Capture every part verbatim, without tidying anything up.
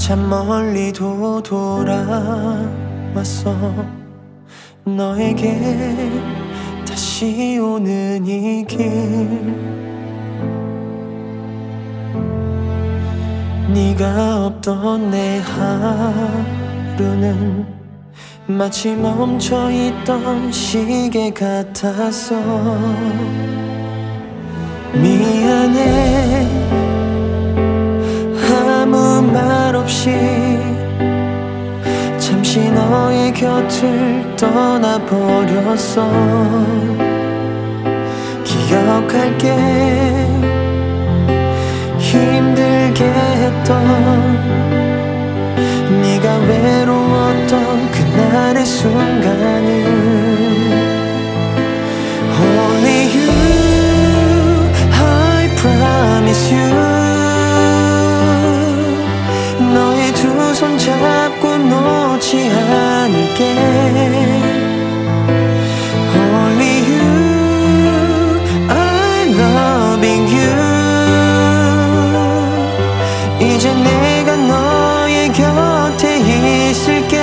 참 멀리도 돌아왔어. 너에게 다시 오는 이 길, 네가 없던 내 하루는 마치 멈춰있던 시계 같았어. 미안해, 아무 말 없이 잠시 너의 곁을 떠나버렸어. 기억할게, 힘들게 했던, 네가 외로웠던 그날의 순간을. Only you, I promise you. 너의 두 손 잡고 놓지 않을게. Only you, I'm loving you. 이제 내가 너의 곁에 있을게.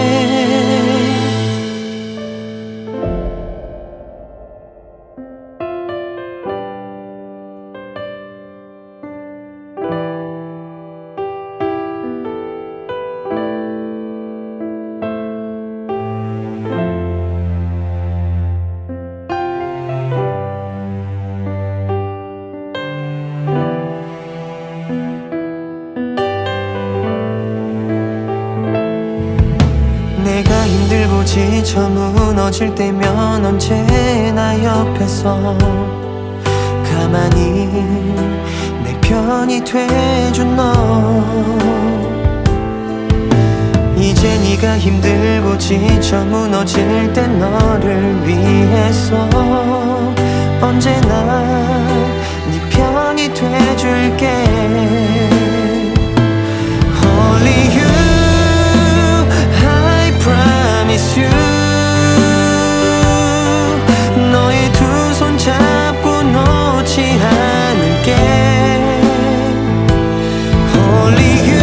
내가 힘들고 지쳐 무너질 때면 언제나 옆에서 가만히 내 편이 돼준 너. 이제 네가 힘들고 지쳐 무너질 때 너를 위해서 언제나 네 편이 돼줄게. Only you, promise you. 너의 두 손 잡고 놓지 않을게. Only you.